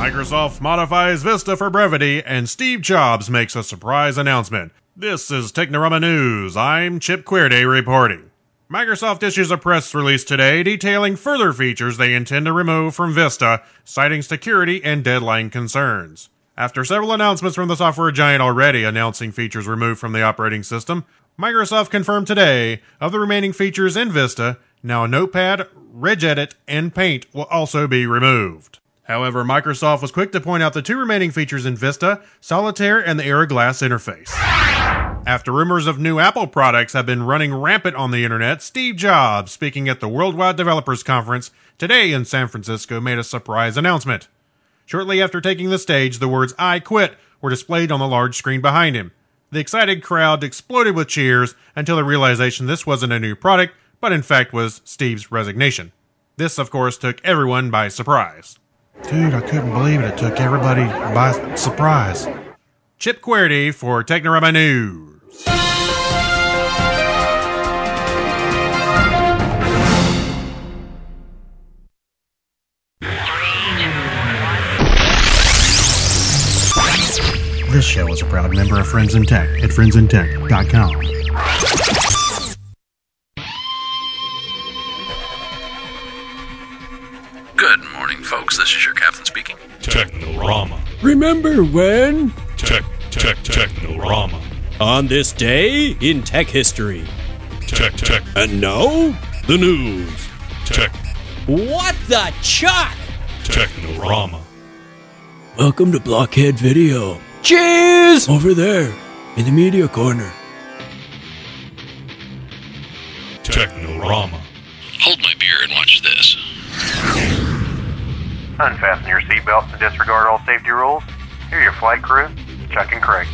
Microsoft modifies Vista for brevity, and Steve Jobs makes a surprise announcement. This is Technorama News. I'm Chip Queerday reporting. Microsoft issues a press release today detailing further features they intend to remove from Vista, citing security and deadline concerns. After several announcements from the software giant already announcing features removed from the operating system, Microsoft confirmed today of the remaining features in Vista. Now Notepad, Regedit, and Paint will also be removed. However, Microsoft was quick to point out the two remaining features in Vista, Solitaire and the Era Glass interface. After rumors of new Apple products have been running rampant on the internet, Steve Jobs, speaking at the Worldwide Developers Conference today in San Francisco, made a surprise announcement. Shortly after taking the stage, the words "I quit" were displayed on the large screen behind him. The excited crowd exploded with cheers until the realization this wasn't a new product, but in fact was Steve's resignation. This, of course, took everyone by surprise. Dude, I couldn't believe it. It took everybody by surprise. Chip Queerday for Technorama News. This show is a proud member of Friends in Tech at friendsintech.com. Good morning, folks. This is your captain speaking. Technorama. Remember when? Technorama. On this day in tech history. Tech. And now, the news. Tech. What the chuck? Technorama. Welcome to Blockhead Video. Cheese! Over there, in the media corner. Technorama. Hold my beer and watch this. Unfasten your seatbelts and disregard all safety rules. Here are your flight crew, Chuck and Craig.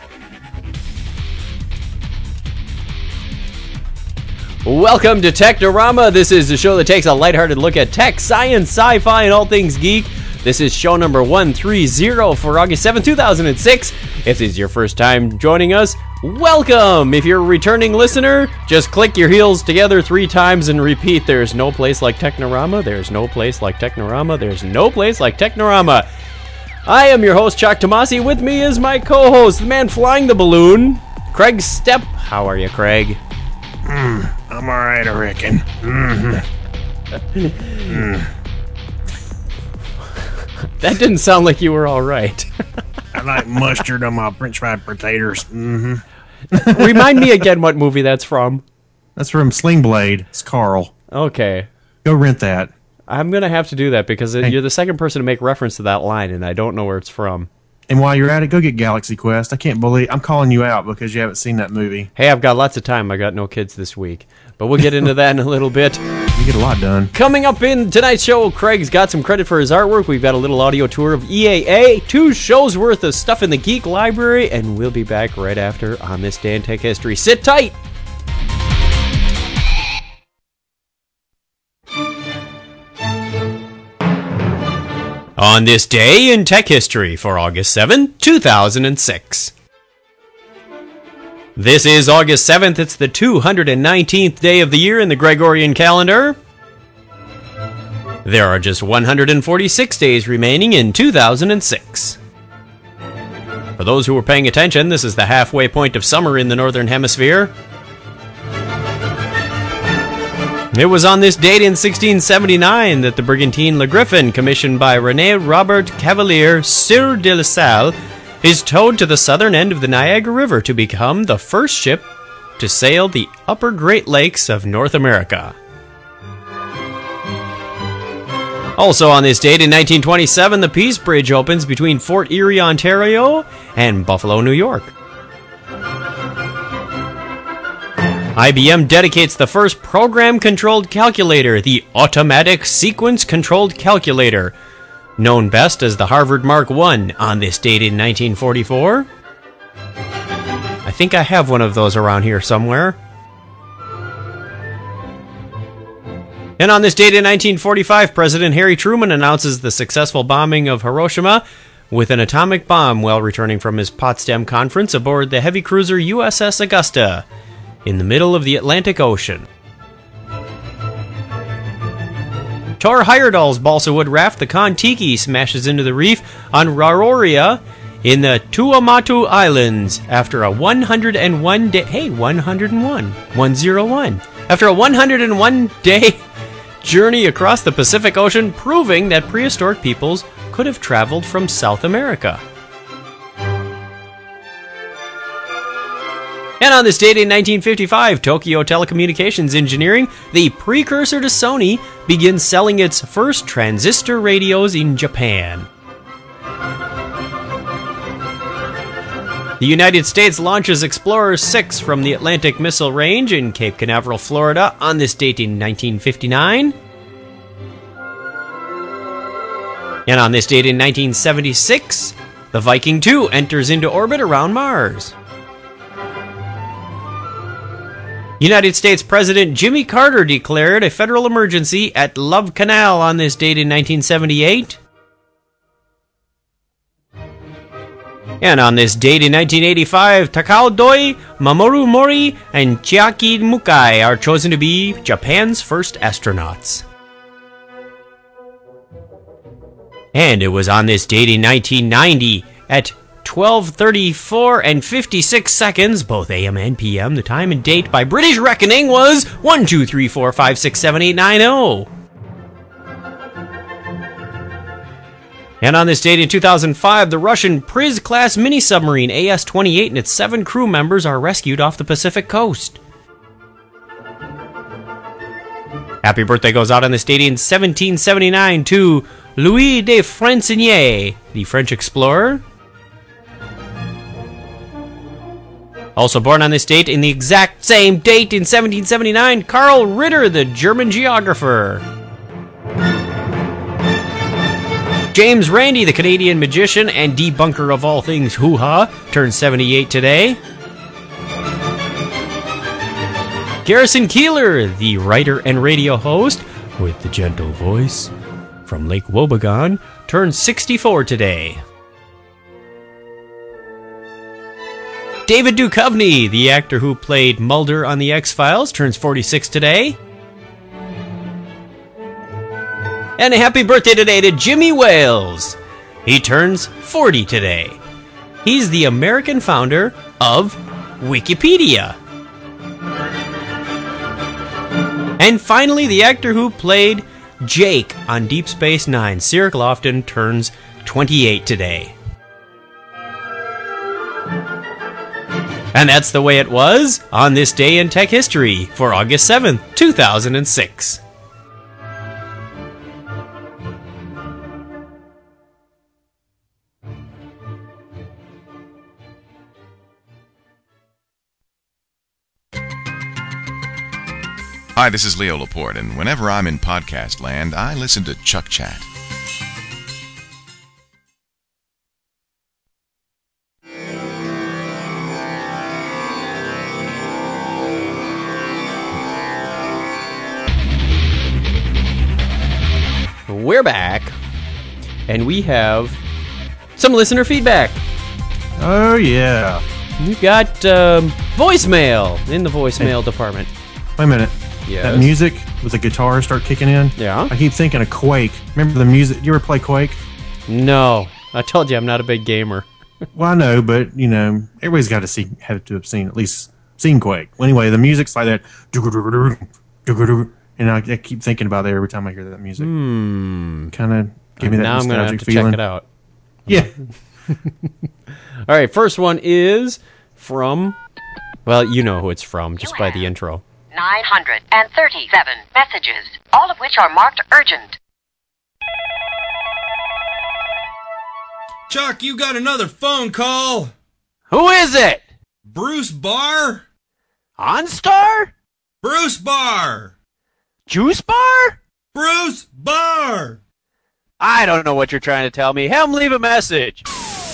Welcome to Technorama. This is the show that takes a lighthearted look at tech, science, sci-fi, and all things geek. This is show number 130 for August 7, 2006. If this is your first time joining us, welcome! If you're a returning listener, just click your heels together 3 times and repeat, there's no place like Technorama, there's no place like Technorama, there's no place like Technorama. I am your host, Chuck Tomasi. With me is my co-host, the man flying the balloon, Craig Stepp. How are you, Craig? I'm alright, I reckon. That didn't sound like you were alright. I like mustard on my french fried potatoes. Remind me again what movie that's from. That's from Sling Blade. It's Carl. Okay. Go rent that. I'm going to have to do that because you're the second person to make reference to that line, and I don't know where it's from. And while you're at it, go get Galaxy Quest. I can't believe I'm calling you out because you haven't seen that movie. Hey, I've got lots of time. I got no kids this week. But we'll get into that in a little bit. You get a lot done. Coming up in tonight's show, Craig's got some credit for his artwork. We've got a little audio tour of EAA, 2 shows worth of stuff in the Geek Library, and we'll be back right after On This Day in Tech History. Sit tight! On this day in tech history for August 7, 2006. This is August 7th. It's the 219th day of the year in the Gregorian calendar. There are just 146 days remaining in 2006. For those who were paying attention, this is the halfway point of summer in the Northern Hemisphere. It was on this date in 1679 that the brigantine Le Griffin, commissioned by René Robert Cavelier Sieur de la Salle, is towed to the southern end of the Niagara River to become the first ship to sail the upper Great Lakes of North America. Also on this date in 1927, the Peace Bridge opens between Fort Erie, Ontario and Buffalo, New York. IBM dedicates the first program-controlled calculator, the Automatic Sequence Controlled Calculator, known best as the Harvard Mark I, on this date in 1944. I think I have one of those around here somewhere. And on this date in 1945, President Harry Truman announces the successful bombing of Hiroshima with an atomic bomb while returning from his Potsdam conference aboard the heavy cruiser USS Augusta in the middle of the Atlantic Ocean. Tor Heyerdahl's balsa wood raft, the Kon-Tiki, smashes into the reef on Raroria in the Tuamotu Islands after a 101 day... Hey, 101. 101. After a 101-day journey across the Pacific Ocean, proving that prehistoric peoples could have traveled from South America. And on this date in 1955, Tokyo Telecommunications Engineering, the precursor to Sony, begins selling its first transistor radios in Japan. The United States launches Explorer 6 from the Atlantic Missile Range in Cape Canaveral, Florida, on this date in 1959. And on this date in 1976, the Viking 2 enters into orbit around Mars. United States President Jimmy Carter declared a federal emergency at Love Canal on this date in 1978. And on this date in 1985, Takao Doi, Mamoru Mori, and Chiaki Mukai are chosen to be Japan's first astronauts. And it was on this date in 1990 at 12:34 and 56 seconds, both AM and PM. The time and date by British reckoning was 1-2-3-4-5-6-7-8-9-0. And on this date in 2005, the Russian Priz-class mini-submarine AS-28 and its 7 crew members are rescued off the Pacific coast. Happy birthday goes out on this date in 1779 to Louis de Fresnel, the French explorer. Also born on this date in the exact same date in 1779, Carl Ritter, the German geographer. James Randi, the Canadian magician and debunker of all things hoo-ha, turns 78 today. Garrison Keillor, the writer and radio host with the gentle voice from Lake Wobegon, turns 64 today. David Duchovny, the actor who played Mulder on The X-Files, turns 46 today. And a happy birthday today to Jimmy Wales. He turns 40 today. He's the American founder of Wikipedia. And finally, the actor who played Jake on Deep Space Nine, Cirroc Lofton, turns 28 today. And that's the way it was on this day in tech history for August 7th, 2006. Hi, this is Leo Laporte, and whenever I'm in podcast land, I listen to Chuck Chat. We're back, and we have some listener feedback. Oh, yeah. We've got voicemail in the voicemail department. Wait a minute. Yes. That music with the guitar start kicking in? Yeah. I keep thinking of Quake. Remember the music? You ever play Quake? No. I told you I'm not a big gamer. Well, I know, but, you know, everybody's got to have to have seen Quake. Well, anyway, the music's like that. And I keep thinking about it every time I hear that music. Kind of give me that now I'm going to have to feeling. check it out. Yeah. All right, first one is from, well, you know who it's from just by the intro. 937 messages, all of which are marked urgent. Chuck, you got another phone call. Who is it? Bruce Barr? OnStar? Bruce Barr. Juice Bar? Bruce Barr. I don't know what you're trying to tell me. Have him leave a message.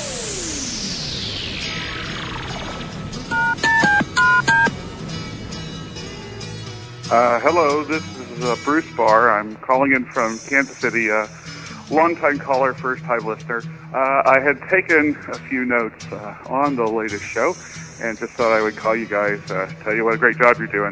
Hello, this is Bruce Barr. I'm calling in from Kansas City. Long-time caller, first-time listener. I had taken a few notes on the latest show and just thought I would call you guys, tell you what a great job you're doing.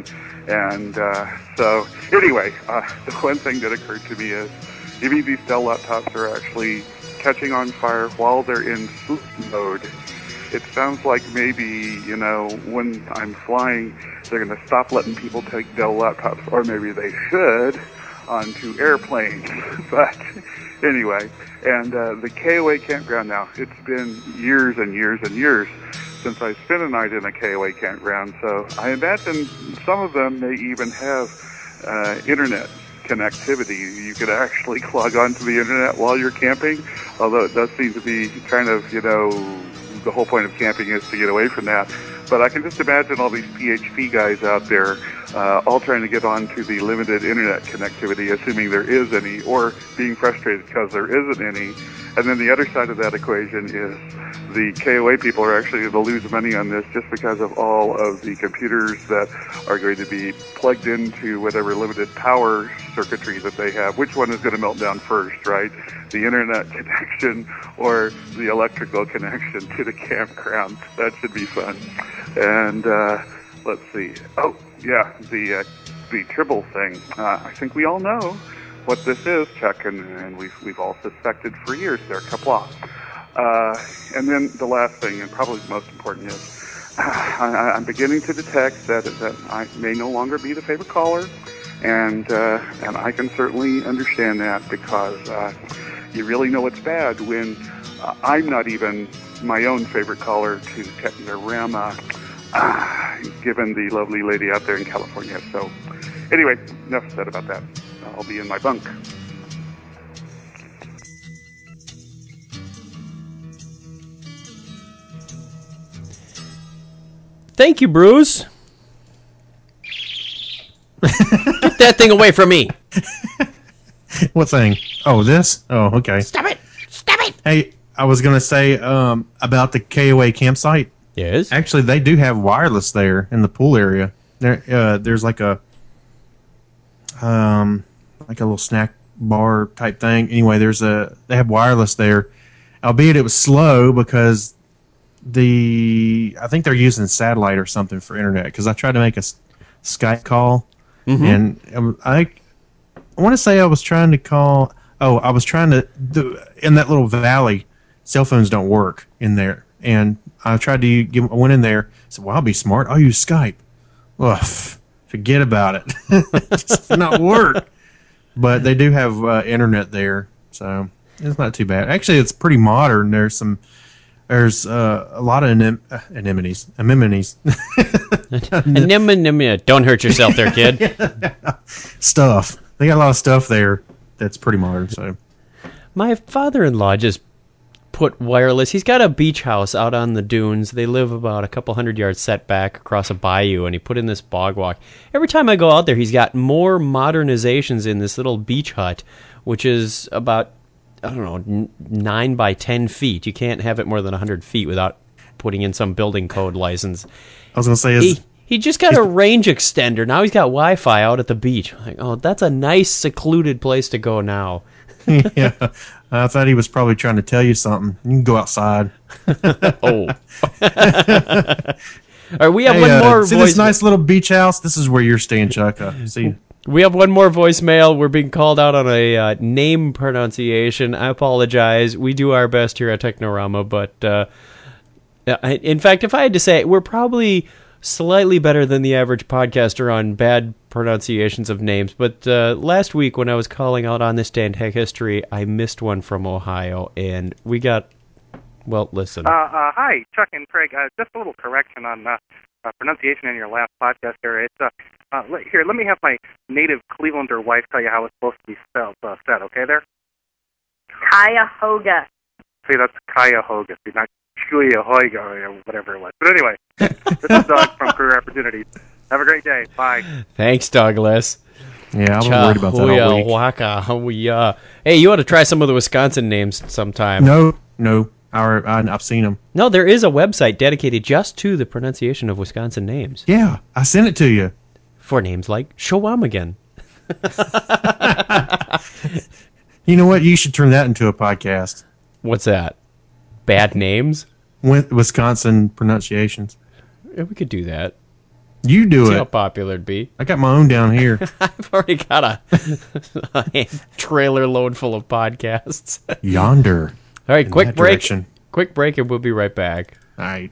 And so, anyway, the one thing that occurred to me is maybe these Dell laptops are actually catching on fire while they're in sleep mode. It sounds like maybe, when I'm flying, they're going to stop letting people take Dell laptops, or maybe they should, onto airplanes. But anyway, and the KOA campground now, it's been years and years and years since I spent a night in a KOA campground, so I imagine some of them may even have internet connectivity. You could actually log on to the internet while you're camping, although it does seem to be kind of, the whole point of camping is to get away from that. But I can just imagine all these PHP guys out there all trying to get onto the limited internet connectivity, assuming there is any, or being frustrated because there isn't any. And then the other side of that equation is the KOA people are actually going to lose money on this just because of all of the computers that are going to be plugged into whatever limited power circuitry that they have. Which one is going to melt down first, right? The internet connection or the electrical connection to the campground? That should be fun. And let's see. Oh, yeah, the Tribble thing. I think we all know what this is, Chuck, and we've all suspected for years there, Kapla. And then the last thing, and probably the most important, is I'm beginning to detect that I may no longer be the favorite caller, and I can certainly understand that because you really know it's bad when I'm not even my own favorite caller to Technorama, given the lovely lady out there in California. So anyway, enough said about that. I'll be in my bunk. Thank you, Bruce. Get that thing away from me. What thing? Oh, this? Oh, okay. Stop it. Stop it. Hey, I was going to say about the KOA campsite. Yes? Actually, they do have wireless there in the pool area. There's like a little snack bar type thing. Anyway, they have wireless there, albeit it was slow because I think they're using satellite or something for internet. Because I tried to make a Skype call, and I want to say I was trying to call. Oh, I was trying to in that little valley. Cell phones don't work in there, and I tried to I went in there. Said, "Well, I'll be smart. I'll use Skype." Ugh, forget about it. It just did not work. But they do have internet there, so it's not too bad. Actually, it's pretty modern. There's a lot of anemones. Don't hurt yourself there, kid. Stuff. They got a lot of stuff there that's pretty modern. So, my father-in-law just put wireless. He's got a beach house out on the dunes. They live about a couple 100 yards setback across a bayou, and he put in this bog walk. Every time I go out there, he's got more modernizations in this little beach hut, which is about, 9 by 10 feet. You can't have it more than 100 feet without putting in some building code license. I was going to say, he just got a range extender. Now he's got Wi-Fi out at the beach. Like, oh, that's a nice secluded place to go now. Yeah, I thought he was probably trying to tell you something. You can go outside. Oh. All right, we have one more. See this nice little beach house? This is where you're staying, Chuck. See. We have one more voicemail. We're being called out on a name pronunciation. I apologize. We do our best here at Technorama, but in fact, if I had to say, we're probably slightly better than the average podcaster on bad pronunciations of names. But last week when I was calling out on this day in tech history, I missed one from Ohio, and we got, well, listen. Hi, Chuck and Craig. Just a little correction on pronunciation in your last podcast there. It's here, let me have my native Clevelander wife tell you how it's supposed to be said, okay there? Cuyahoga. See, that's Cuyahoga. See, not Cuyahoga or whatever it was. But anyway, this is Doug from Career Opportunities. Have a great day. Bye. Thanks, Douglas. Yeah, I'm worried about that all week. Hey, you ought to try some of the Wisconsin names sometime. No. I've seen them. No, there is a website dedicated just to the pronunciation of Wisconsin names. Yeah, I sent it to you. For names like Shawamigan. You know what? You should turn that into a podcast. What's that? Bad names? Wisconsin pronunciations. Yeah, we could do that. You do See it. how popular it'd be. I got my own down here. I've already got a trailer load full of podcasts. Yonder. All right, In quick that break. direction. Quick break, and we'll be right back. All right.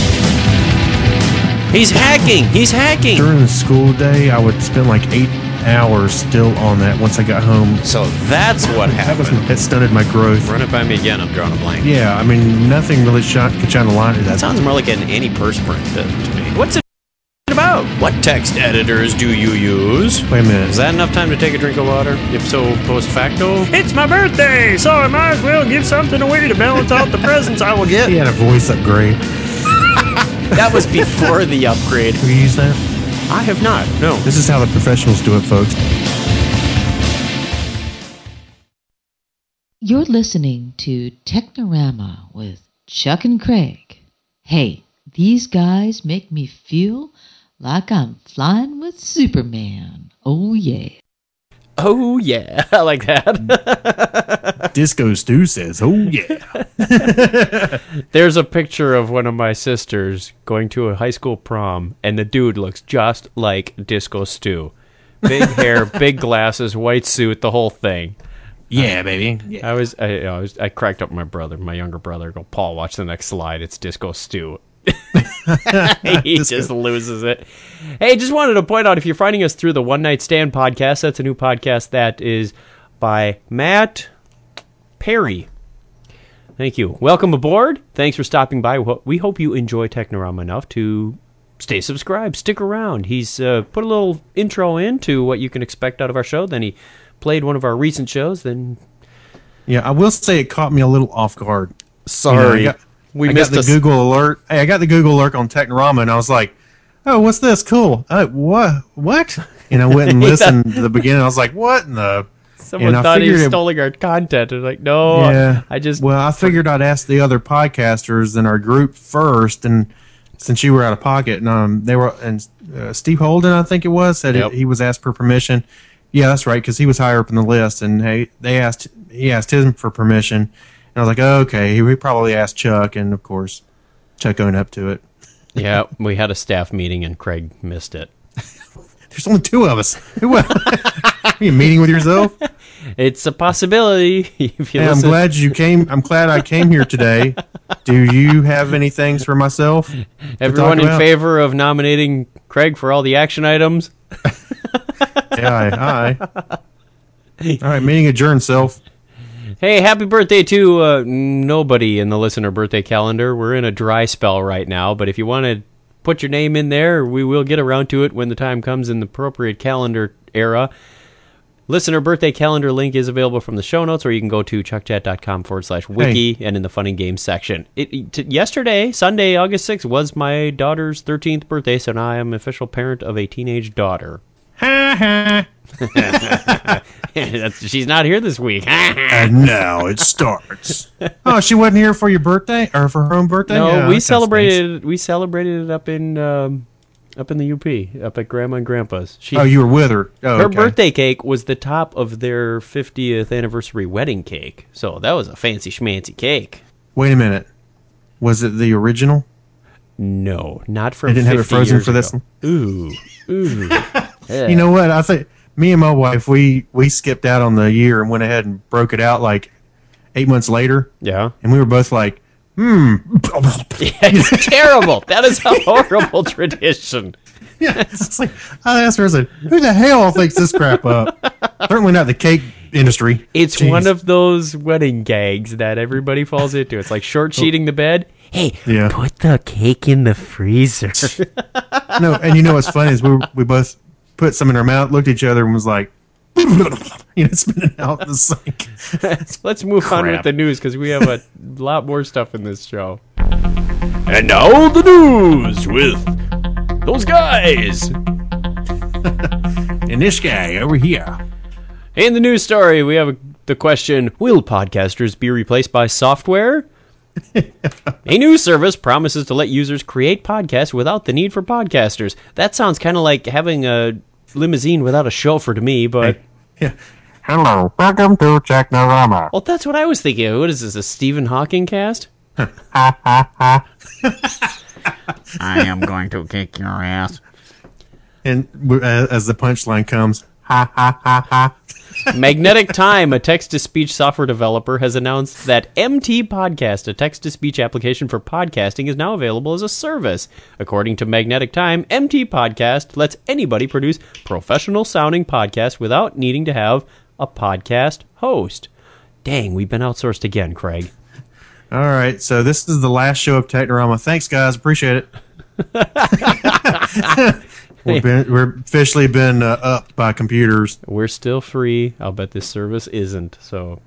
He's hacking. He's hacking. During the school day, I would spend like 8 hours still on that once I got home. So that's what happened. That stunted my growth. Run it by me again. I'm drawing a blank. Yeah, I mean, nothing really could shine a light to That that. sounds more like an antiperspirant to me. What's it about? What text editors do you use? Wait a minute. Is that enough time to take a drink of water? If so, post facto. It's my birthday, so I might as well give something away to balance out the presents I will get. He had a voice upgrade. That was before the upgrade. Have you used that? I have not. No. This is how the professionals do it, folks. You're listening to Technorama with Chuck and Craig. Hey, these guys make me feel like I'm flying with Superman. Oh, yeah. Oh, yeah. I like that. Disco Stu says, oh, yeah. There's a picture of one of my sisters going to a high school prom, and the dude looks just like Disco Stu. Big hair, big glasses, white suit, the whole thing. Yeah, baby. Yeah. I cracked up my brother, my younger brother. Go, Paul, watch the next slide. It's Disco Stu. He just loses it. Hey, just wanted to point out, if you're finding us through the One Night Stand podcast, that's a new podcast that is by Matt Perry. Thank you. Welcome aboard. Thanks for stopping by. We hope you enjoy Technorama enough to stay subscribed. Stick around. He's put a little intro into what you can expect out of our show. Then he played one of our recent shows. Then, yeah, I will say it caught me a little off guard. Sorry. You know, I got the Google alert. Hey, I got the Google alert on Technorama, and I was like, "Oh, what's this? Cool. What?" And I went and listened to the beginning. I was like, "What in the?" Someone thought he was stealing our content. And like, no, yeah. I figured I'd ask the other podcasters in our group first, and since you were out of pocket, and Steve Holden, I think it was, said he was asked for permission. Yeah, that's right, because he was higher up in the list, and he asked him for permission. And I was like, oh, okay, he probably asked Chuck, and of course, Chuck owned up to it. Yeah, we had a staff meeting, and Craig missed it. There's only two of us. Are you meeting with yourself? It's a possibility. If you I'm glad you came. I'm glad I came here today. Do you have any things for myself? Everyone in favor of nominating Craig for all the action items? Aye. All right, meeting adjourned, self. Hey, happy birthday to nobody in the listener birthday calendar. We're in a dry spell right now, but if you want to put your name in there, we will get around to it when the time comes in the appropriate calendar era. Listener birthday calendar link is available from the show notes, or you can go to chuckchat.com/wiki and in the fun and games section. Yesterday, Sunday, August 6th, was my daughter's 13th birthday, so now I am official parent of a teenage daughter. She's not here this week. And now it starts. Oh, she wasn't here for your birthday or for her own birthday? No, yeah, we celebrated. Nice. We celebrated it up in the UP, up at Grandma and Grandpa's. You were with her. Oh, her birthday cake was the top of their 50th anniversary wedding cake, so that was a fancy schmancy cake. Wait a minute, was it the original? No, not from. They didn't have it frozen for this one. Ooh. Yeah. You know what? I think me and my wife we skipped out on the year and went ahead and broke it out like 8 months later. Yeah, and we were both like, Yeah, it's terrible. That is a horrible tradition. Yeah, it's like I asked her, I said, "Who the hell thinks this crap up?" Certainly not the cake industry. It's one of those wedding gags that everybody falls into. It's like short sheeting the bed. Hey, put the cake in the freezer. No, and you know what's funny is we both put some in our mouth, looked at each other, and was like, spinning out in the sink. Let's move on with the news, because we have a lot more stuff in this show. And now the news with those guys. And this guy over here. In the news story, we have the question, will podcasters be replaced by software? A new service promises to let users create podcasts without the need for podcasters. That sounds kind of like having a limousine without a chauffeur to me, but... Yeah. Hello, welcome to Technorama. Well, that's what I was thinking. What is this, a Stephen Hawking cast? I am going to kick your ass. And as the punchline comes, ha ha ha ha. Magnetic Time, a text-to-speech software developer, has announced that MT Podcast, a text-to-speech application for podcasting, is now available as a service. According to Magnetic Time, MT Podcast lets anybody produce professional-sounding podcasts without needing to have a podcast host. Dang, we've been outsourced again, Craig. All right, so this is the last show of Technorama. Thanks, guys. Appreciate it. We're officially been upped by computers. We're still free. I'll bet this service isn't. So,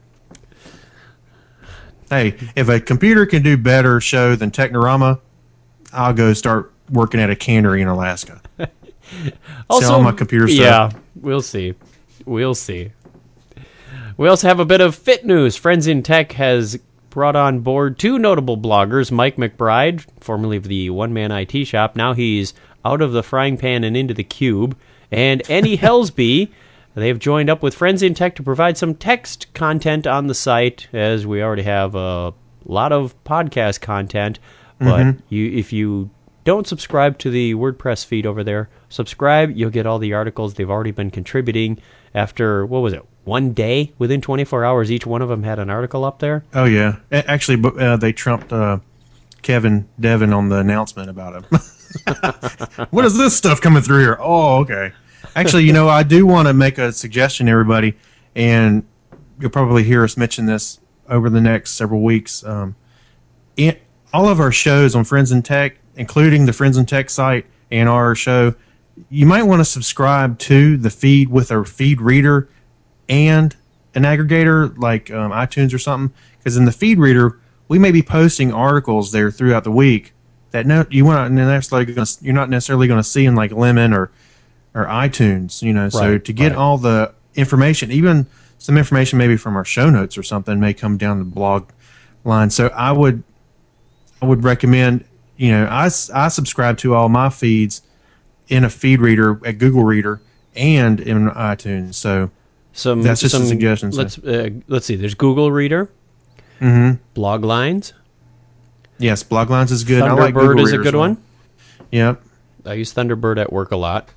hey, if a computer can do better show than Technorama, I'll go start working at a cannery in Alaska. Also, sell my computer stuff. Yeah, we'll see. We'll see. We also have a bit of fit news. Friends in Tech has brought on board two notable bloggers, Mike McBride, formerly of the One Man IT Shop. Now he's out of the frying pan and into the cube. And Annie Helsby. They have joined up with Friends in Tech to provide some text content on the site, as we already have a lot of podcast content. But if you don't subscribe to the WordPress feed over there, subscribe. You'll get all the articles they've already been contributing after, what was it, one day? Within 24 hours, each one of them had an article up there. Oh, yeah. Actually, they trumped Kevin Devin on the announcement about him. What is this stuff coming through here? Oh, okay. Actually, I do want to make a suggestion, everybody, and you'll probably hear us mention this over the next several weeks. All of our shows on Friends in Tech, including the Friends in Tech site and our show, you might want to subscribe to the feed with a feed reader and an aggregator like iTunes or something, because in the feed reader, we may be posting articles there throughout the week that you're not necessarily going to see in like Lemon or iTunes, So to get all the information, even some information maybe from our show notes or something, may come down the blog line. So I would recommend, I subscribe to all my feeds in a feed reader at Google Reader and in iTunes. So that's just a suggestion. Let's see. There's Google Reader, Blog Lines. Yes, Bloglines is good. Thunderbird I like Google is a good one. Yep. I use Thunderbird at work a lot.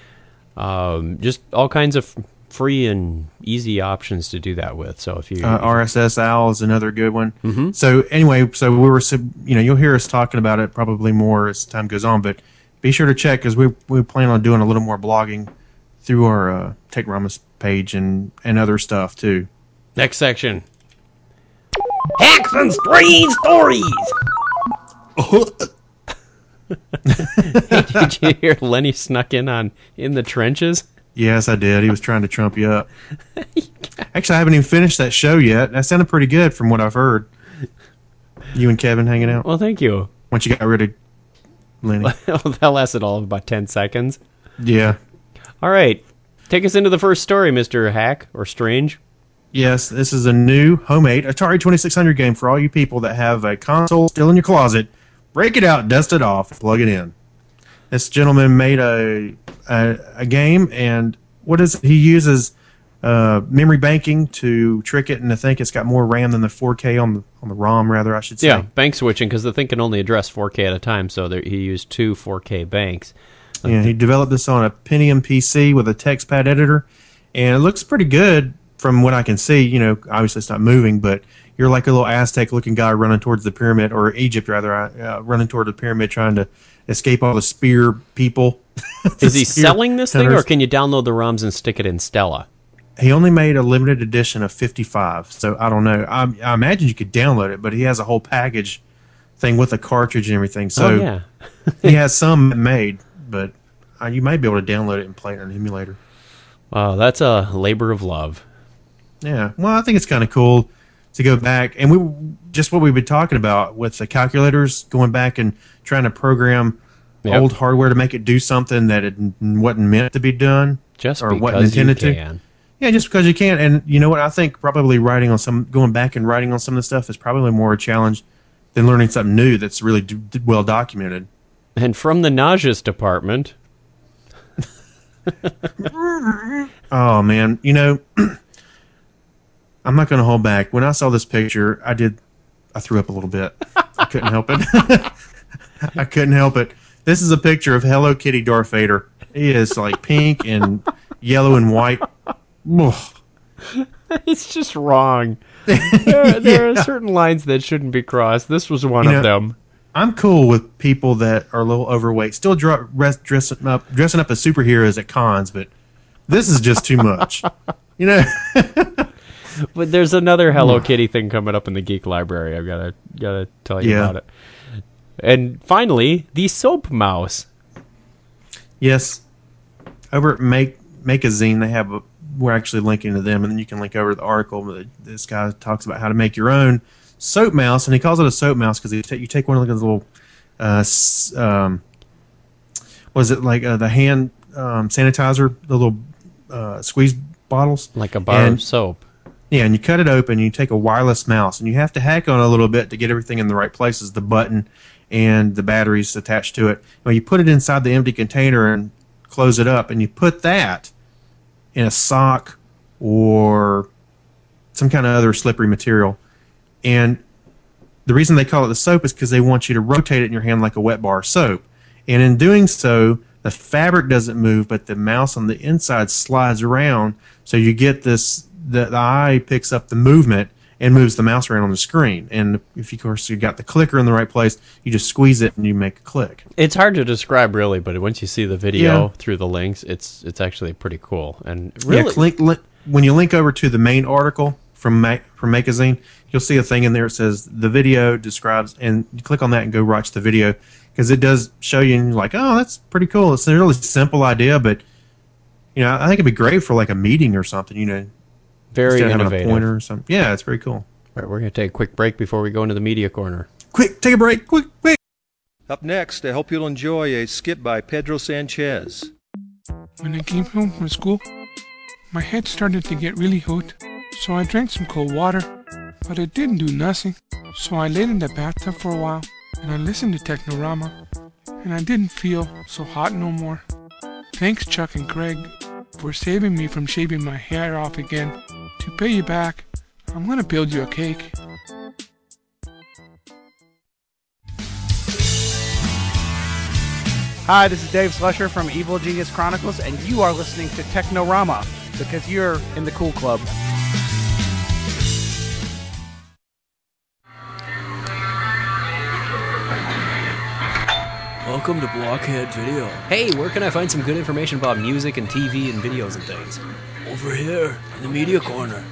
Just all kinds of free and easy options to do that with. So if you RSS Owl is another good one. So anyway, you'll hear us talking about it probably more as time goes on, but be sure to check because we plan on doing a little more blogging through our Technorama page and other stuff too. Next section. Hacks and strange stories. Hey, did you hear Lenny snuck in the trenches? Yes, I did. He was trying to trump you up. Actually, I haven't even finished that show yet. That sounded pretty good from what I've heard. You and Kevin hanging out. Well, thank you. Once you got rid of Lenny. That lasted all of about 10 seconds. Yeah. All right. Take us into the first story, Mr. Hack or Strange. Yes, this is a new homemade Atari 2600 game for all you people that have a console still in your closet. Break it out, dust it off, plug it in. This gentleman made a game, and what is it? He uses memory banking to trick it and to think it's got more RAM than the 4K on the ROM, rather, I should say. Yeah, bank switching, because the thing can only address 4K at a time, so he used two 4K banks. Yeah, he developed this on a Pentium PC with a TextPad editor, and it looks pretty good from what I can see. Obviously it's not moving, but you're like a little Aztec-looking guy running towards the pyramid, or Egypt, rather, running toward the pyramid trying to escape all the spear people. Is he selling this thing, or can you download the ROMs and stick it in Stella? He only made a limited edition of 55, so I don't know. I imagine you could download it, but he has a whole package thing with a cartridge and everything. So he has some made, but you might be able to download it and play it on an emulator. Wow, that's a labor of love. Yeah, well, I think it's kind of cool to go back, and just what we've been talking about with the calculators, going back and trying to program old hardware to make it do something that it wasn't meant to be done, or wasn't intended to. Yeah, just because you can. And you know what? I think probably going back and writing on some of the stuff is probably more a challenge than learning something new that's really well documented. And from the nauseous department. Oh man, I'm not going to hold back. When I saw this picture, I threw up a little bit. I couldn't help it. I couldn't help it. This is a picture of Hello Kitty Darth Vader. It is like pink and yellow and white. It's just wrong. There are certain lines that shouldn't be crossed. This was one of them. I'm cool with people that are a little overweight, still dressing up as superheroes at cons, but this is just too much. But there's another Hello Kitty thing coming up in the Geek Library. I've gotta tell you about it. And finally, the Soap Mouse. Yes, over at Make-A-Zine, they have we're actually linking to them, and then you can link over to the article. This guy talks about how to make your own soap mouse, and he calls it a soap mouse because you take one of those little, was it like the hand sanitizer, the little squeeze bottles, like a bar of soap. Yeah, and you cut it open, and you take a wireless mouse, and you have to hack on it a little bit to get everything in the right places, the button and the batteries attached to it. Well, you put it inside the empty container and close it up, and you put that in a sock or some kind of other slippery material. And the reason they call it the soap is because they want you to rotate it in your hand like a wet bar of soap. And in doing so, the fabric doesn't move, but the mouse on the inside slides around, so you get this, the eye picks up the movement and moves the mouse around on the screen. And if, of course, you got the clicker in the right place, you just squeeze it and you make a click. It's hard to describe, really, but once you see the video through the links, it's actually pretty cool. And really, when you link over to the main article from Make-A-Zine, you'll see a thing in there that says the video describes, and you click on that and go watch the video, because it does show you, and you're like, oh, that's pretty cool. It's a really simple idea, but I think it'd be great for like a meeting or something. Very innovative. Having a pointer or something. Yeah, it's very cool. All right, we're going to take a quick break before we go into the media corner. Quick, take a break. Quick. Up next, I hope you'll enjoy a skit by Pedro Sanchez. When I came home from school, my head started to get really hot, so I drank some cold water, but it didn't do nothing. So I laid in the bathtub for a while, and I listened to Technorama, and I didn't feel so hot no more. Thanks, Chuck and Craig, for saving me from shaving my hair off again. To pay you back, I'm gonna build you a cake. Hi, this is Dave Slusher from Evil Genius Chronicles, and you are listening to Technorama, because you're in the cool club. Welcome to Blockhead Video. Hey, where can I find some good information about music and TV and videos and things? Over here, in the media corner.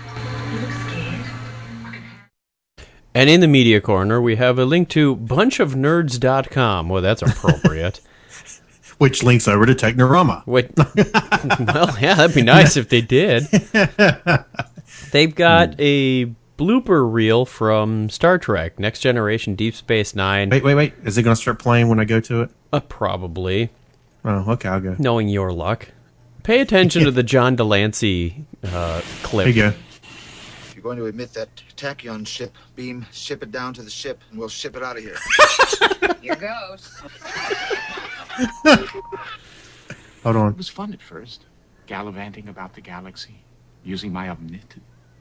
And in the media corner, we have a link to bunchofnerds.com. Well, that's appropriate. Which links over to Technorama. Well, yeah, that'd be nice if they did. They've got a blooper reel from Star Trek, Next Generation, Deep Space Nine. Wait. Is it going to start playing when I go to it? Probably. Oh, okay, I'll go. Knowing your luck. Pay attention to the John Delancey clip. There you go. If you're going to emit that tachyon ship beam, ship it down to the ship, and we'll ship it out of here. Here goes. Hold on. It was fun at first, gallivanting about the galaxy, using my omnit.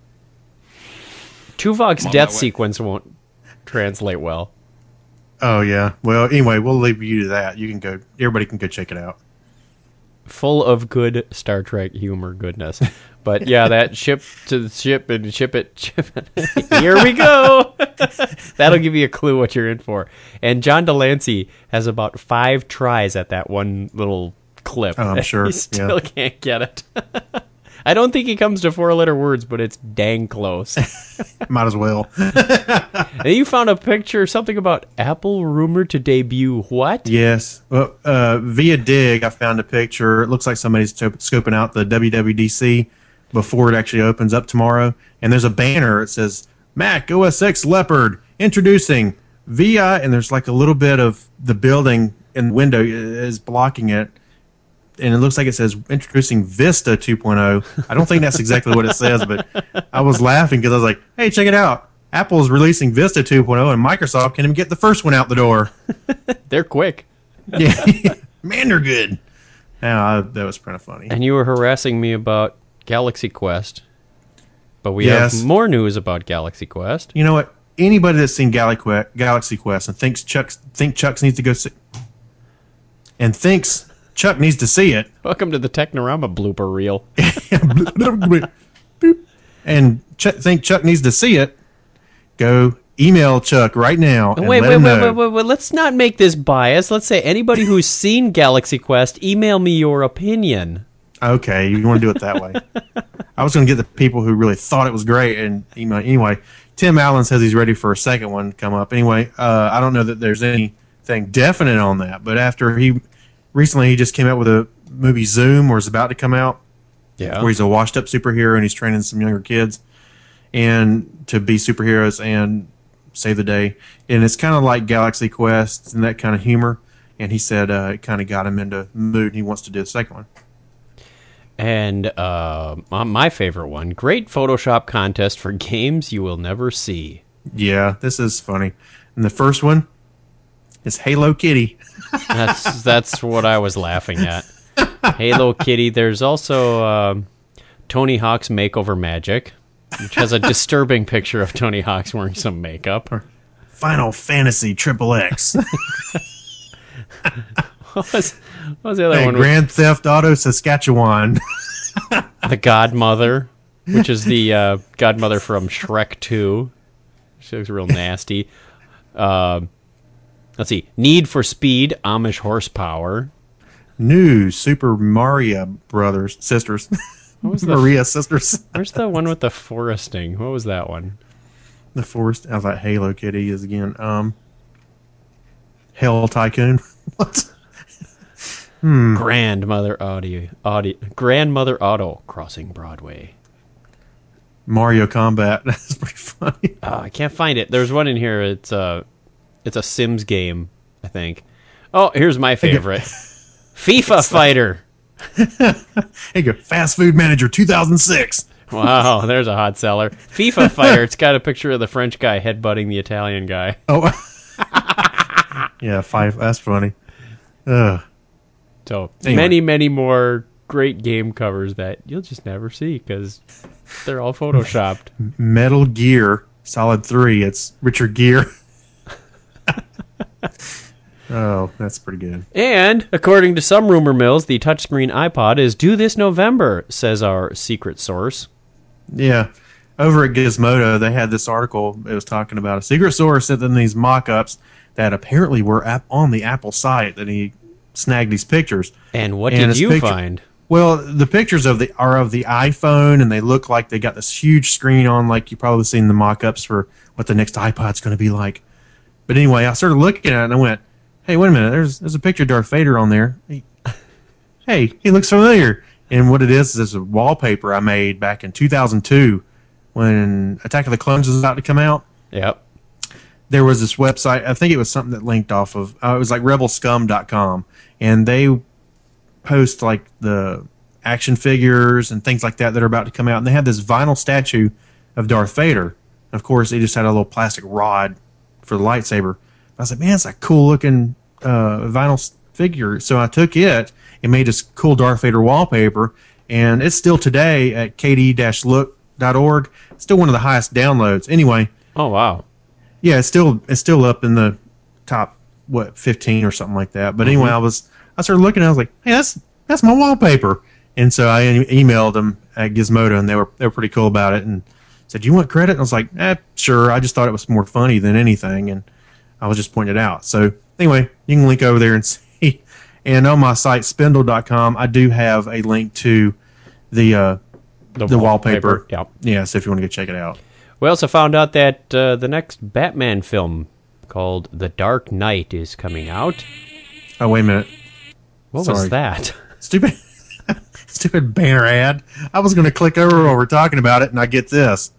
Tuvok's death sequence won't translate well. Oh, yeah. Well, anyway, we'll leave you to that. You can go. Everybody can go check it out. Full of good Star Trek humor goodness. But yeah, that ship to the ship and ship it. Here we go. That'll give you a clue what you're in for. And John Delancey has about 5 tries at that one little clip. Oh, I'm sure. He still can't get it. I don't think he comes to 4-letter words, but it's dang close. Might as well. And you found a picture, something about Apple rumored to debut what? Yes. Well, via Dig, I found a picture. It looks like somebody's scoping out the WWDC before it actually opens up tomorrow. And there's a banner. It says, Mac OS X Leopard introducing VI, and there's like a little bit of the building in the window is blocking it. And it looks like it says introducing Vista 2.0. I don't think that's exactly what it says, but I was laughing because I was like, hey, check it out. Apple is releasing Vista 2.0 and Microsoft can't even get the first one out the door. They're quick. Yeah, man, they're good. Yeah, that was kind of funny. And you were harassing me about Galaxy Quest, but we have more news about Galaxy Quest. You know what? Anybody that's seen Galaxy Quest and thinks Chuck needs to go see, and thinks Chuck needs to see it. Welcome to the Technorama blooper reel. And think Chuck needs to see it, go email Chuck right now. And Wait. let him know. Let's not make this biased. Let's say anybody who's seen Galaxy Quest, email me your opinion. Okay, you want to do it that way. I was going to get the people who really thought it was great and email. Anyway, Tim Allen says he's ready for a second one to come up. Anyway, I don't know that there's anything definite on that, but after he just came out with a movie Zoom, or is about to come out, where he's a washed-up superhero and he's training some younger kids and to be superheroes and save the day. And it's kind of like Galaxy Quest and that kind of humor. And he said it kind of got him into mood and he wants to do the second one. And my favorite one, great Photoshop contest for games you will never see. Yeah, this is funny. And the first one is Halo Kitty. That's what I was laughing at. Halo Kitty. There's also Tony Hawk's Makeover Magic, which has a disturbing picture of Tony Hawk's wearing some makeup. Final Fantasy XXX. What was the other one? Grand Theft Auto Saskatchewan. The Godmother, which is the Godmother from Shrek 2. She looks real nasty. Let's see. Need for Speed, Amish Horsepower. New Super Mario Brothers, Sisters. What was Maria Sisters. Where's the one with the foresting? What was that one? The forest. I thought Halo Kitty is again. Hell Tycoon. What? Grandmother Auto crossing Broadway. Mario Combat. That's pretty funny. I can't find it. There's one in here. It's a Sims game, I think. Oh, here's my favorite. FIFA Fighter. There you go. Fast Food Manager 2006. Wow, there's a hot seller. FIFA Fighter. It's got a picture of the French guy headbutting the Italian guy. Oh. Yeah, that's funny. Ugh. So Anyway. many more great game covers that you'll just never see because they're all photoshopped. Metal Gear Solid 3. It's Richard Gere. Oh, that's pretty good. And according to some rumor mills, the touchscreen iPod is due this November, says our secret source. Yeah. Over at Gizmodo, they had this article. It was talking about a secret source sent them these mock-ups that apparently were on the Apple site that he snagged these pictures. And what did you find? Well, the pictures are of the iPhone, and they look like they got this huge screen on, like you've probably seen the mock-ups for what the next iPod's going to be like. But anyway, I started looking at it, and I went, hey, wait a minute, there's a picture of Darth Vader on there. Hey, he looks familiar. And what it is a wallpaper I made back in 2002 when Attack of the Clones was about to come out. Yep. There was this website, I think it was something that linked off of, it was like rebelscum.com, and they post like the action figures and things like that are about to come out, and they had this vinyl statue of Darth Vader. Of course, they just had a little plastic rod for the lightsaber. I was like, man, it's a cool looking vinyl figure. So I took it and made this cool Darth Vader wallpaper, and it's still today at kd-look.org. It's still one of the highest downloads. Anyway. Oh, wow. Yeah, it's still up in the top 15 or something like that. But anyway, I started looking and I was like, hey, that's my wallpaper. And so I emailed them at Gizmodo, and they were pretty cool about it and said, you want credit? And I was like, sure. I just thought it was more funny than anything, and I was just pointing it out. So anyway, you can link over there and see. And on my site, spindle.com, I do have a link to the wallpaper. Yep. Yeah, so if you want to go check it out. We also found out that the next Batman film called The Dark Knight is coming out. Oh, wait a minute. What was that? Stupid banner ad. I was going to click over while we're talking about it, and I get this.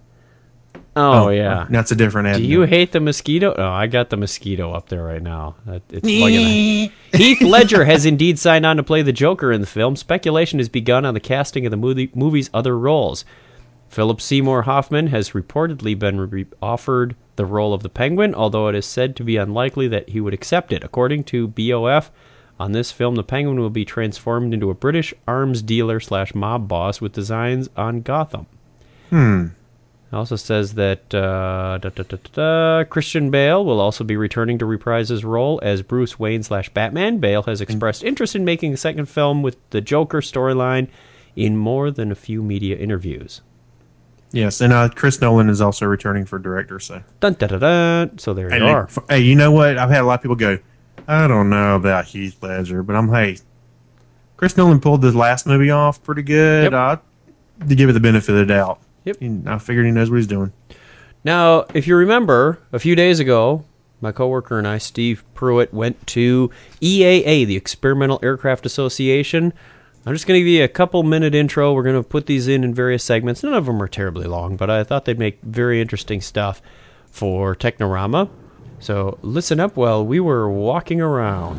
Oh, yeah. That's a different ad. Do you hate the mosquito? Oh, I got the mosquito up there right now. It's plugging. Heath Ledger has indeed signed on to play the Joker in the film. Speculation has begun on the casting of the movie's other roles. Philip Seymour Hoffman has reportedly been offered the role of the Penguin, although it is said to be unlikely that he would accept it. According to BOF, on this film, the Penguin will be transformed into a British arms dealer / mob boss with designs on Gotham. Also says that Christian Bale will also be returning to reprise his role as Bruce Wayne/Batman. Bale has expressed interest in making a second film with the Joker storyline in more than a few media interviews. Yes, and Chris Nolan is also returning for director. So, dun, dun, dun, dun. So there you are. Hey, you know what? I've had a lot of people go, I don't know about Heath Ledger, but hey, Chris Nolan pulled the last movie off pretty good. Yep. To give it the benefit of the doubt. Yep. I figured he knows what he's doing. Now, if you remember, a few days ago, my coworker and I, Steve Pruitt, went to EAA, the Experimental Aircraft Association. I'm just going to give you a couple-minute intro. We're going to put these in various segments. None of them are terribly long, but I thought they'd make very interesting stuff for Technorama. So listen up while we were walking around.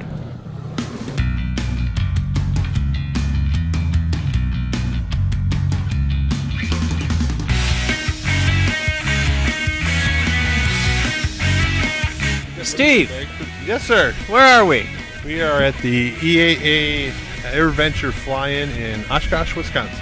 Steve! Yes, sir. Where are we? We are at the EAA AirVenture Fly-In in Oshkosh, Wisconsin.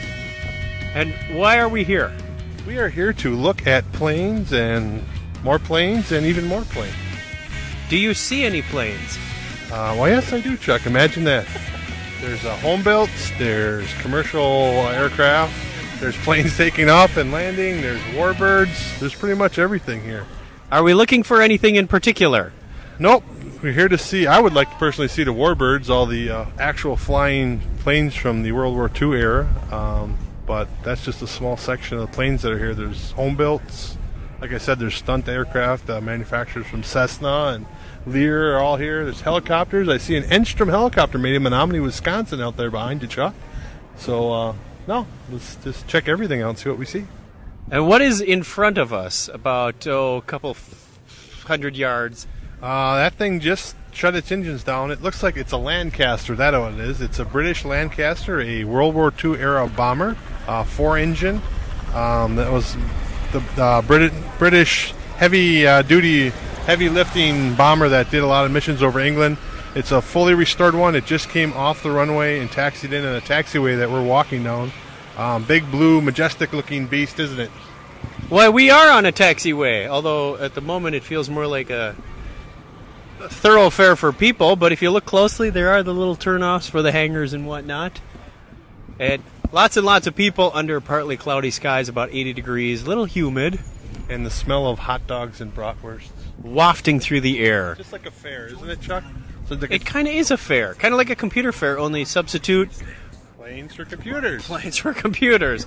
And why are we here? We are here to look at planes and even more planes. Do you see any planes? Well, yes, I do, Chuck. Imagine that. There's home built, there's commercial aircraft, there's planes taking off and landing, there's warbirds, there's pretty much everything here. Are we looking for anything in particular? Nope. We're here to see, I would like to personally see the warbirds, all the actual flying planes from the World War II era. But that's just a small section of the planes that are here. There's home builts. Like I said, there's stunt aircraft manufacturers from Cessna and Lear are all here. There's helicopters. I see an Enstrom helicopter made in Menominee, Wisconsin out there behind you, Chuck. So, let's just check everything out and see what we see. And what is in front of us? About, a couple hundred yards. That thing just shut its engines down. It looks like it's a Lancaster. That's what it is. It's a British Lancaster, a World War II era bomber, 4-engine. That was the British heavy-duty, heavy-lifting bomber that did a lot of missions over England. It's a fully restored one. It just came off the runway and taxied in a taxiway that we're walking down. Big blue, majestic-looking beast, isn't it? Well, we are on a taxiway, although at the moment it feels more like a thoroughfare for people, but if you look closely, there are the little turnoffs for the hangars and whatnot. And lots of people under partly cloudy skies, about 80 degrees, a little humid. And the smell of hot dogs and bratwursts wafting through the air. Just like a fair, isn't it, Chuck? So it kind of is a fair. Kind of like a computer fair, only substitute planes for computers. Planes for computers.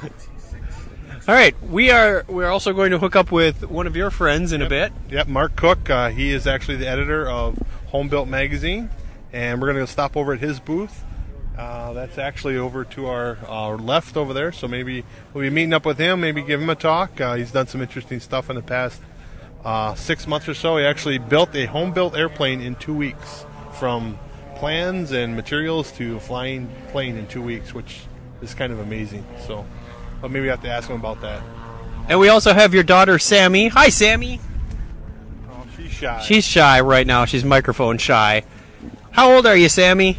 All right, we're also going to hook up with one of your friends in a bit. Yep, Mark Cook. He is actually the editor of Home Built Magazine, and we're going to stop over at his booth. That's actually over to our left over there, so maybe we'll be meeting up with him, maybe give him a talk. He's done some interesting stuff in the past 6 months or so. He actually built a home-built airplane in 2 weeks, from plans and materials to a flying plane in 2 weeks, which is kind of amazing. So, but maybe I have to ask him about that. And we also have your daughter, Sammy. Hi, Sammy. Oh, she's shy. She's shy right now. She's microphone shy. How old are you, Sammy?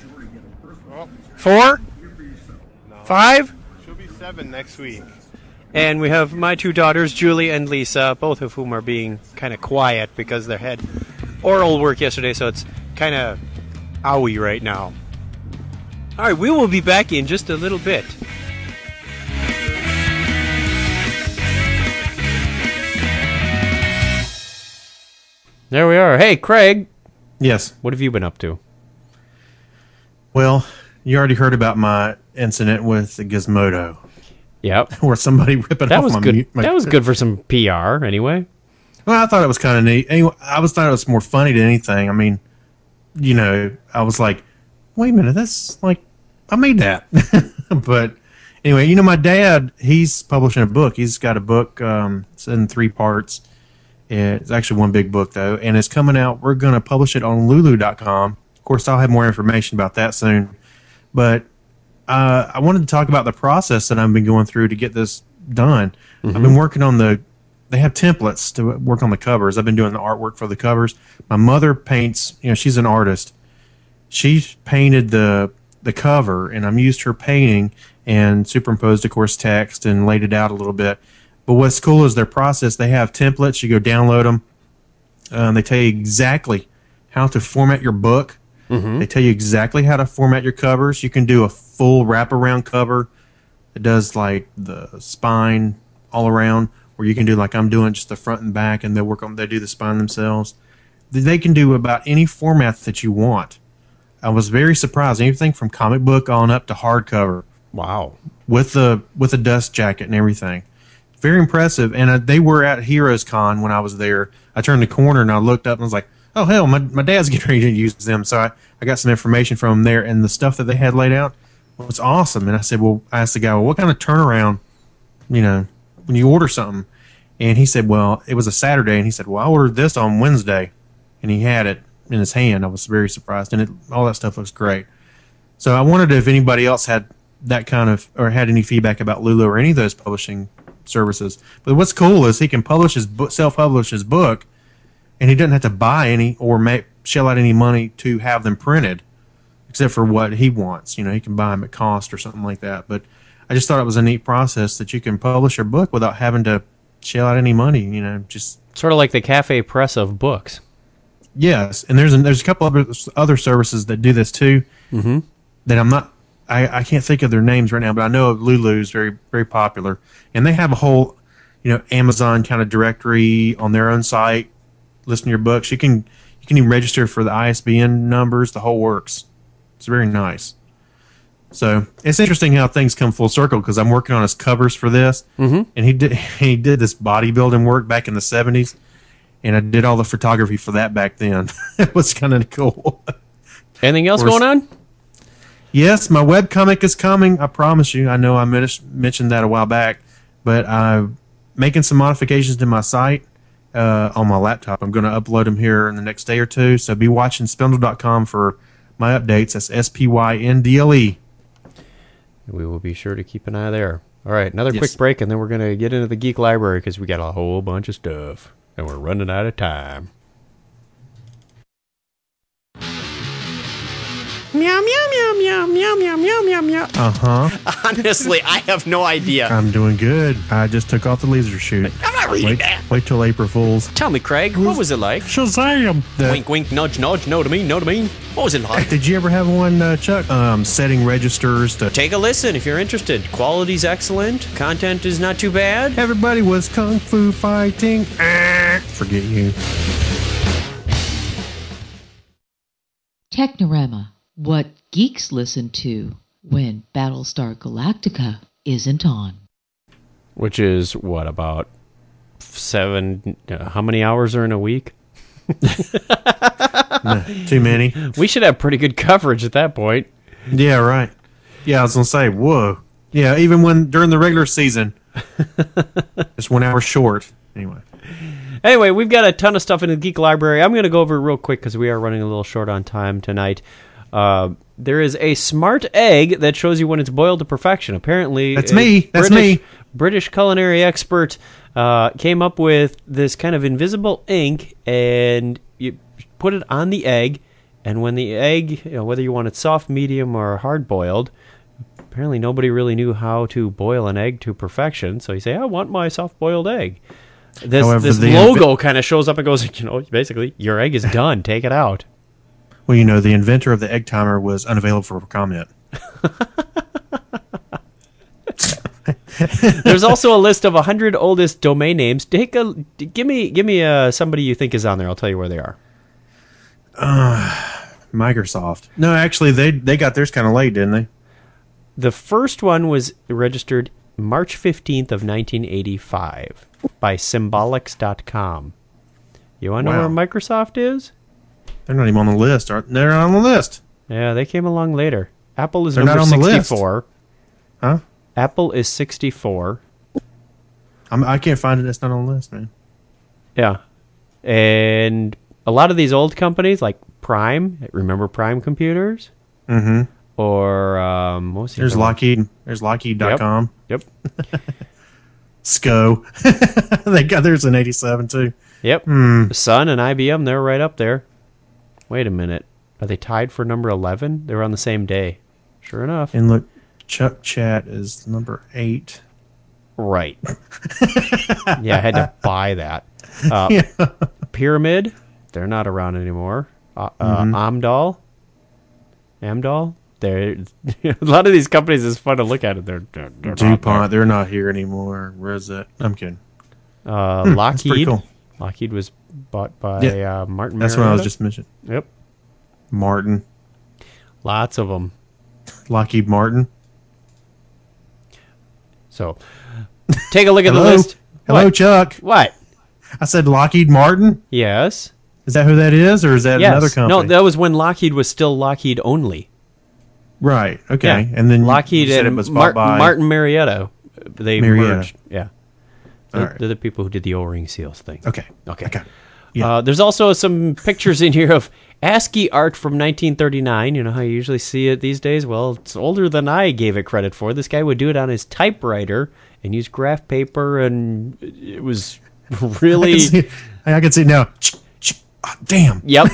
4? No. 5? She'll be 7 next week. And we have my two daughters, Julie and Lisa, both of whom are being kind of quiet because they had oral work yesterday, so it's kind of owie right now. All right, we will be back in just a little bit. There we are. Hey, Craig. Yes. What have you been up to? Well, you already heard about my incident with the Gizmodo. Yep. Where somebody ripping that off was my good. my That was good for some PR, anyway. Well, I thought it was kind of neat. Anyway, I thought it was more funny than anything. I mean, you know, I was like, wait a minute, that's like, I made that. But anyway, you know, my dad, he's publishing a book. He's got a book, it's in 3 parts. It's actually one big book, though, and it's coming out. We're going to publish it on Lulu.com. Of course, I'll have more information about that soon. But I wanted to talk about the process that I've been going through to get this done. Mm-hmm. I've been working on they have templates to work on the covers. I've been doing the artwork for the covers. My mother paints, you know, she's an artist. She's painted the cover, and I've used her painting and superimposed, of course, text and laid it out a little bit. But what's cool is their process. They have templates. You go download them. They tell you exactly how to format your book. Mm-hmm. They tell you exactly how to format your covers. You can do a full wraparound cover. It does like the spine all around, where you can do like I'm doing just the front and back, and they do the spine themselves. They can do about any format that you want. I was very surprised. Anything from comic book on up to hardcover. Wow. With a dust jacket and everything. Very impressive. And they were at Heroes Con when I was there. I turned the corner and I looked up and was like, oh, hell, my dad's getting ready to use them. So I got some information from them there. And the stuff that they had laid out was awesome. And I said, I asked the guy, well, what kind of turnaround, when you order something? And he said, well, it was a Saturday. And he said, well, I ordered this on Wednesday. And he had it in his hand. I was very surprised. And all that stuff looks great. So I wondered if anybody else had that kind of, or had any feedback about Lulu or any of those publishing services. But what's cool is he can publish his book, self-publish his book, and he doesn't have to buy any or shell out any money to have them printed, except for what he wants. He can buy them at cost or something like that. But I just thought it was a neat process that you can publish your book without having to shell out any money. Just sort of like the Cafe Press of books. Yes, and there's a couple other services that do this too. Mm-hmm. That I'm not. I can't think of their names right now, but I know Lulu's very, very popular, and they have a whole, Amazon kind of directory on their own site. Listen to your books. You can even register for the ISBN numbers. The whole works. It's very nice. So it's interesting how things come full circle, because I'm working on his covers for this, mm-hmm. and he did this bodybuilding work back in the 70s, and I did all the photography for that back then. It was kind of cool. Anything else going on? Yes, my webcomic is coming. I promise you. I know I mentioned that a while back, but I'm making some modifications to my site on my laptop. I'm going to upload them here in the next day or two, so be watching spindle.com for my updates. That's SPYNDLE. We will be sure to keep an eye there. All right, another quick break, and then we're going to get into the Geek Library, because we got a whole bunch of stuff, and we're running out of time. Meow, meow, meow, meow, meow, meow, meow, meow, meow. Uh-huh. Honestly, I have no idea. I'm doing good. I just took off the laser shoot. I'm not reading that. Wait till April Fools. Tell me, Craig, what was it like? Shazam! Wink, wink, nudge, nudge, know what I mean, know what I mean. What was it like? Did you ever have one, Chuck? Setting registers to... Take a listen if you're interested. Quality's excellent. Content is not too bad. Everybody was kung fu fighting. Forget you. Technorama. What geeks listen to when Battlestar Galactica isn't on. Which is, what, about 7... how many hours are in a week? Too many. We should have pretty good coverage at that point. Yeah, right. Yeah, I was going to say, whoa. Yeah, even during the regular season. Just 1 hour short. Anyway, we've got a ton of stuff in the Geek Library. I'm going to go over it real quick because we are running a little short on time tonight. There is a smart egg that shows you when it's boiled to perfection. Apparently, That's me. British culinary expert came up with this kind of invisible ink, and you put it on the egg, and when the egg, whether you want it soft, medium, or hard boiled, apparently nobody really knew how to boil an egg to perfection. So you say, I want my soft boiled egg. This logo kind of shows up and goes, basically, your egg is done. Take it out. Well, the inventor of the egg timer was unavailable for comment. There's also a list of 100 oldest domain names. Give me somebody you think is on there. I'll tell you where they are. Microsoft. No, actually, they got theirs kind of late, didn't they? The first one was registered March 15th of 1985 by Symbolics.com. You want to know where Microsoft is? They're not even on the list. They're not on the list. Yeah, they came along later. Apple is They're number not on 64. The list. Huh? Apple is 64. I can't find it. It's not on the list, man. Yeah. And a lot of these old companies, like Prime, remember Prime Computers? Mm-hmm. Or, what was There's Lockheed. There's Lockheed.com. Yep. SCO. They got theirs in 87, too. Yep. Sun and IBM, they're right up there. Wait a minute. Are they tied for number 11? They were on the same day. Sure enough. And look, Chuck Chat is number 8. Right. Yeah, I had to buy that. Yeah. Pyramid, they're not around anymore. Amdahl. They're a lot of these companies is fun to look at. They're DuPont, they're not here anymore. Where is that? I'm kidding. Lockheed. Pretty cool. Lockheed was bought by Martin. That's Marietta. what I was just mentioning. Yep. Martin. Lots of them. Lockheed Martin. So, take a look at the Hello? list. Hello, What? Chuck. What? I said Lockheed Martin. Yes. Is that who that is, or is that another company? No, that was when Lockheed was still Lockheed only. Right. Okay. Yeah. And then Lockheed you said and it was bought by Martin Marietta. They Marietta. merged. Yeah. All They're, right. they're the people who did the O-ring seals thing. Okay. Okay. Okay. Yeah. There's also some pictures in here of ASCII art from 1939. You know how you usually see it these days? Well, it's older than I gave it credit for. This guy would do it on his typewriter and use graph paper, and it was really... I can see now. Oh, damn. Yep.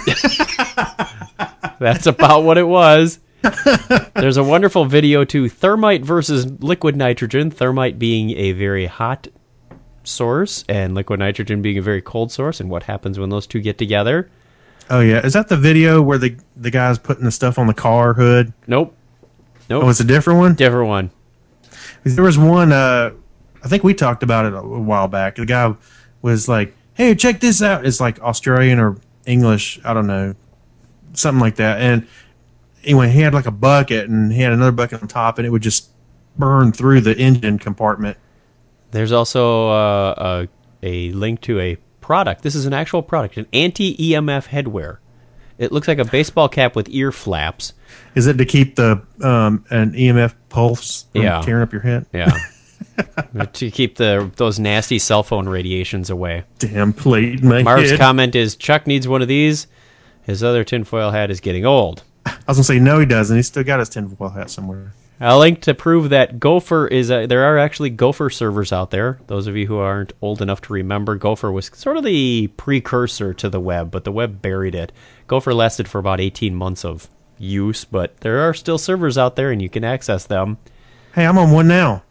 That's about what it was. There's a wonderful video too. Thermite versus liquid nitrogen. Thermite being a very hot source and liquid nitrogen being a very cold source, and what happens when those two get together. Oh yeah, is that the video where the guy's putting the stuff on the car hood? Nope. Oh, it's a different one. Different one. There was one. I think we talked about it a while back. The guy was like, "Hey, check this out." It's like Australian or English. I don't know, something like that. And anyway, he had like a bucket, and he had another bucket on top, and it would just burn through the engine compartment. There's also a link to a product. This is an actual product, an anti-EMF headwear. It looks like a baseball cap with ear flaps. Is it to keep the an EMF pulse from tearing up your head? Yeah. To keep those nasty cell phone radiations away. Damn plate, my Mark's head. comment is, Chuck needs one of these. His other tinfoil hat is getting old. I was going to say, no, he doesn't. He's still got his tinfoil hat somewhere. A link to prove that Gopher is there are actually Gopher servers out there. Those of you who aren't old enough to remember, Gopher was sort of the precursor to the web, but the web buried it. Gopher lasted for about 18 months of use, but there are still servers out there and you can access them. Hey, I'm on one now.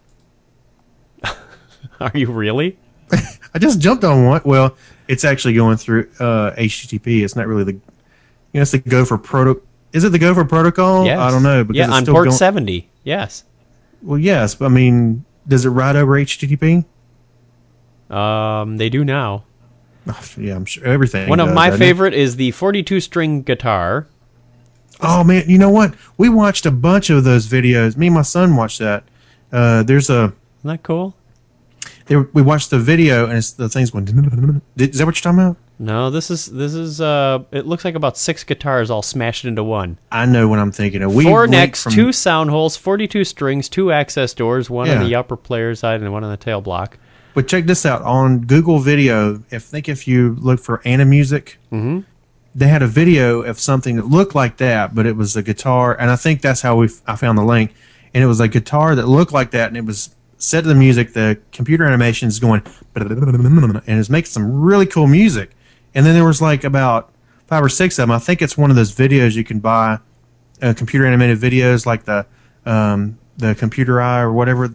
Are you really? I just jumped on one. Well, it's actually going through HTTP. It's not really it's the Gopher protocol. Is it the Gopher protocol? Yes. I don't know. Because it's on still port 70. Yes. Well, yes. But I mean, does it ride over HTTP? They do now. Yeah, I'm sure everything. One of does, my doesn't it? favorite is the 42-string guitar. Oh man, you know what? We watched a bunch of those videos. Me and my son watched that. There's a. Isn't that cool? We watched the video and it's the things going. Is that what you're talking about? No, this is it looks like about 6 guitars all smashed into one. I know what I'm thinking of. 4 necks, 2 sound holes, 42 strings, 2 access doors, one on Yeah. the upper player side and one on the tail block. But check this out on Google Video. If you look for Animusic, they had a video of something that looked like that, but it was a guitar, and I think that's how I found the link. And it was a guitar that looked like that, and it was set to the music. The computer animation is going, and it's making some really cool music. And then there was like about 5 or 6 of them. I think it's one of those videos you can buy, computer animated videos like the Computer Eye or whatever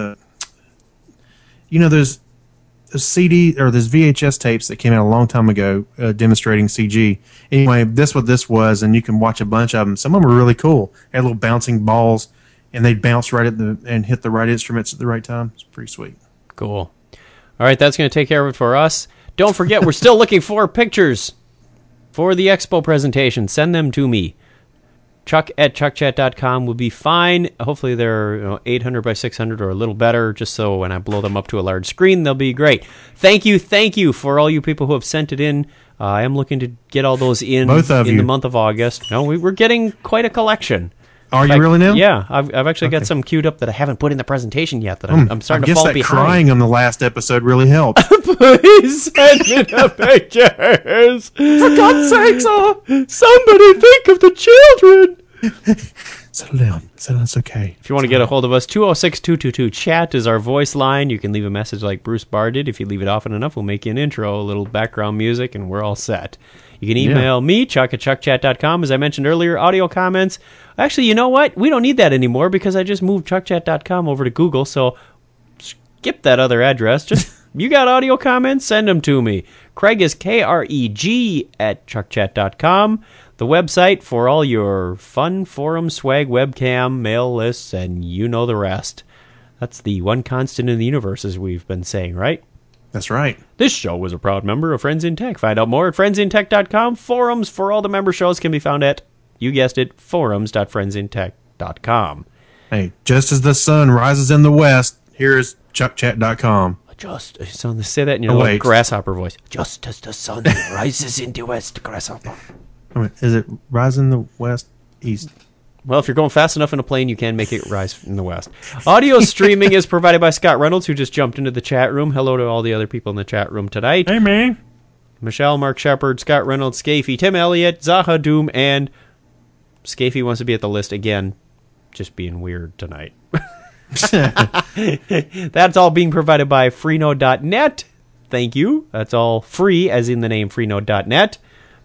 those CD or those VHS tapes that came out a long time ago demonstrating CG. Anyway, this what this was, and you can watch a bunch of them. Some of them were really cool. They had little bouncing balls, and they'd bounce right and hit the right instruments at the right time. It's pretty sweet. Cool. All right, that's going to take care of it for us. Don't forget, we're still looking for pictures for the expo presentation. Send them to me. Chuck@chuckchat.com will be fine. Hopefully they're 800 by 600 or a little better, just so when I blow them up to a large screen, they'll be great. Thank you for all you people who have sent it in. I am looking to get all those in Both of you. the month of August. No, we're getting quite a collection. Are In you fact, really now? Yeah, I've actually got Okay. some queued up that I haven't put in the presentation yet that I'm starting I to guess fall that behind. crying on the last episode really helped. Please send me the pictures. For God's sakes, somebody think of the children. Settle down. It's okay. If you want to get a hold of us, 206-222-CHAT is our voice line. You can leave a message like Bruce Barr did. If you leave it often enough, we'll make you an intro, a little background music, and we're all set. You can email me, chuck@chuckchat.com. As I mentioned earlier, audio comments. Actually, you know what? We don't need that anymore because I just moved chuckchat.com over to Google, so skip that other address. Just you got audio comments? Send them to me. Craig is KREG at chuckchat.com. The website for all your fun forum swag, webcam, mail lists, and you know the rest. That's the one constant in the universe, as we've been saying, right? That's right. This show was a proud member of Friends in Tech. Find out more at friendsintech.com. Forums for all the member shows can be found at, you guessed it, forums.friendsintech.com. Hey, just as the sun rises in the west, here is chuckchat.com. So say that in your little grasshopper voice. Just as the sun rises in the west, grasshopper. Is it rising in the west, east? Well, if you're going fast enough in a plane, you can make it rise in the west. Audio streaming is provided by Scott Reynolds, who just jumped into the chat room. Hello to all the other people in the chat room tonight. Hey, man. Michelle, Mark Shepard, Scott Reynolds, Scafey, Tim Elliott, Zaha Doom, and Scafey wants to be at the list again. Just being weird tonight. That's all being provided by Freenode.net. Thank you. That's all free, as in the name Freenode.net.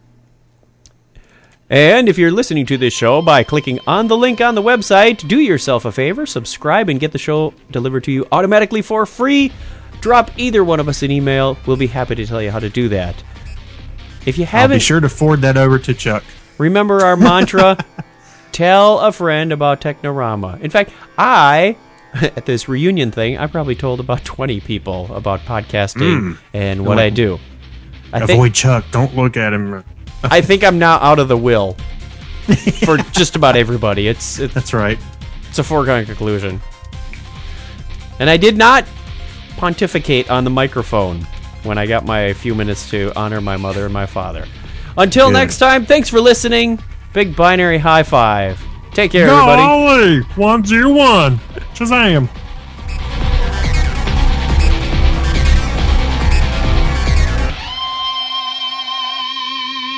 And if you're listening to this show by clicking on the link on the website, do yourself a favor, subscribe, and get the show delivered to you automatically for free. Drop either one of us an email. We'll be happy to tell you how to do that. If you haven't, I'll be sure to forward that over to Chuck. Remember our mantra, tell a friend about Technorama. In fact, at this reunion thing, I probably told about 20 people about podcasting and what I do. Avoid Chuck. Don't look at him. I think I'm now out of the will for just about everybody. That's right. It's a foregone conclusion. And I did not pontificate on the microphone when I got my few minutes to honor my mother and my father. Until next time, thanks for listening. Big binary high five. Take care, everybody. Golly, 101. Shazam.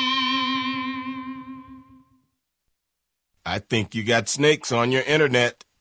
I think you got snakes on your internet.